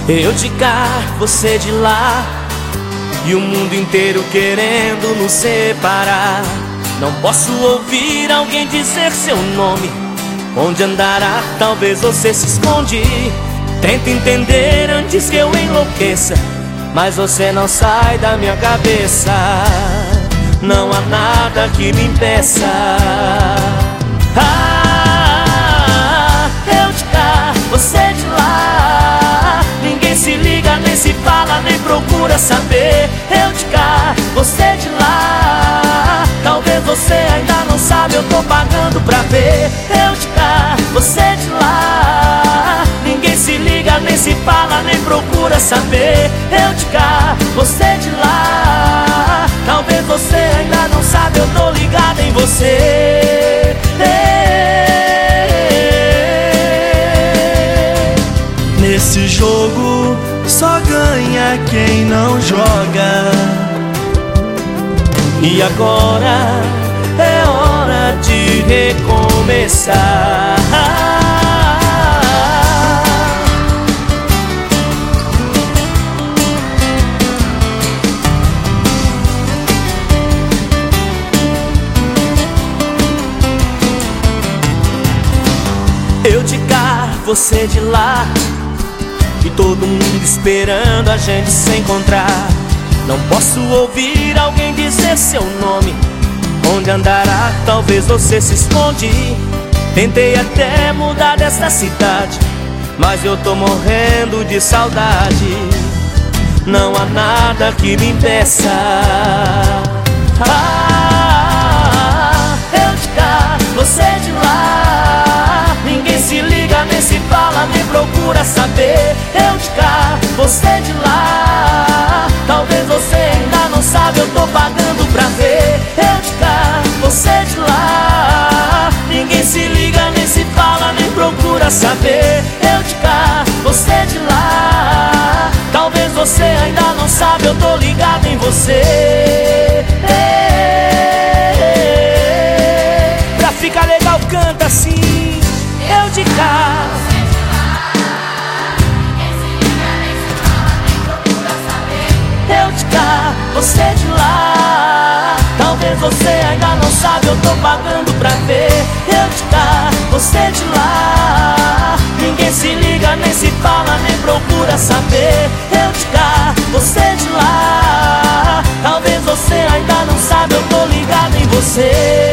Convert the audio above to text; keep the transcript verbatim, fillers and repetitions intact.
Eu de cá, você de lá, e o mundo inteiro querendo nos separar. Não posso ouvir alguém dizer seu nome. Onde andará? Talvez você se esconde. Tenta entender antes que eu enlouqueça, mas você não sai da minha cabeça. Não há nada que me impeça. Ah, eu de cá, você de lá. Ninguém se liga, nem se fala, nem procura saber. Eu de cá, você de lá. Talvez você ainda não sabe, eu tô pagando pra ver. Eu de cá, você de lá. Ninguém se liga, nem se fala, nem procura saber. Eu de cá, você de lá. Talvez você ainda não sabe, eu tô ligado em você. Nesse jogo só ganha quem não joga. E agora é hora de recomeçar. Eu de cá, você de lá, e todo mundo esperando a gente se encontrar. Não posso ouvir alguém dizer seu nome. Onde andará? Talvez você se esconde. Tentei até mudar desta cidade, mas eu tô morrendo de saudade. Não há nada que me impeça. Ah, eu de cá, você de lá. Ninguém se liga, nem se fala, nem procura saber. Eu de cá, você de lá. Talvez você ainda não sabe, eu tô pagando pra ver. Eu de cá, você de lá. Ninguém se liga, nem se fala, nem procura saber. Eu de cá, você de lá. Talvez você ainda não sabe, eu tô ligado em você. Pra ficar legal canta assim. Eu de cá, eu de cá, você de lá. Talvez você ainda não sabe, eu tô pagando pra ver. Eu de cá, você de lá. Ninguém se liga, nem se fala, nem procura saber. Eu de cá, você de lá. Talvez você ainda não sabe, eu tô ligado em você.